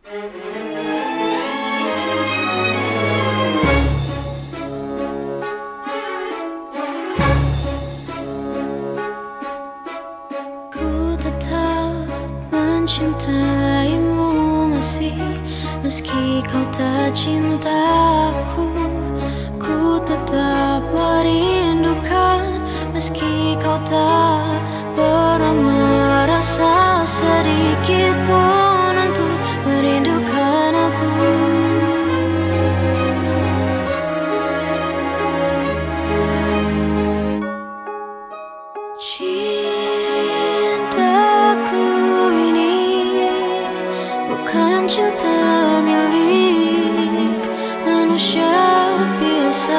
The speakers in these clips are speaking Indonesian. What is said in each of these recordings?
Ku tetap mencintaimu masih, meski kau tak cintaku. Ku tetap merindukan, meski kau tak pernah merasa sedikit pun untuk merindukan aku. Cintaku ini bukan cinta milik manusia biasa.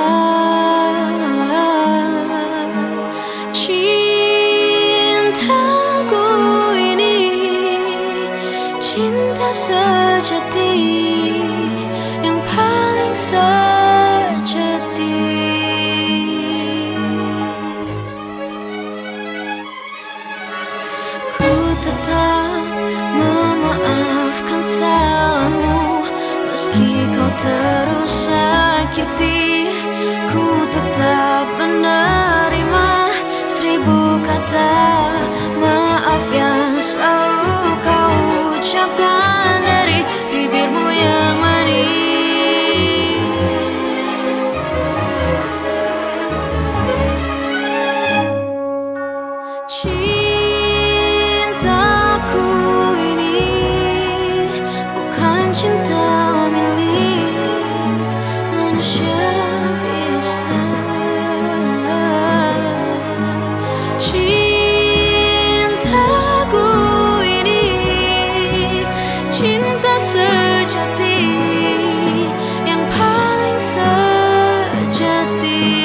Cintaku ini cinta sejati yang paling sejati. Ku tetap memaafkan salahmu, meski kau terus sakiti. Ku tetap menerima 1000 kata maaf yang selalu kau ucapkan dari bibirmu yang manis. Cintaku ini bukan cinta milik manusia biasa. Cintaku ini cinta sejati yang paling sejati.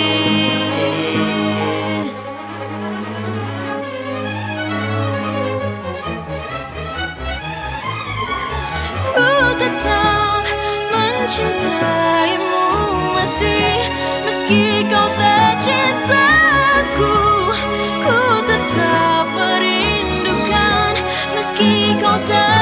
Ku tetap mencintaimu masih, meski kau tak cintaku. Ku tetap merindukan, meski kau tak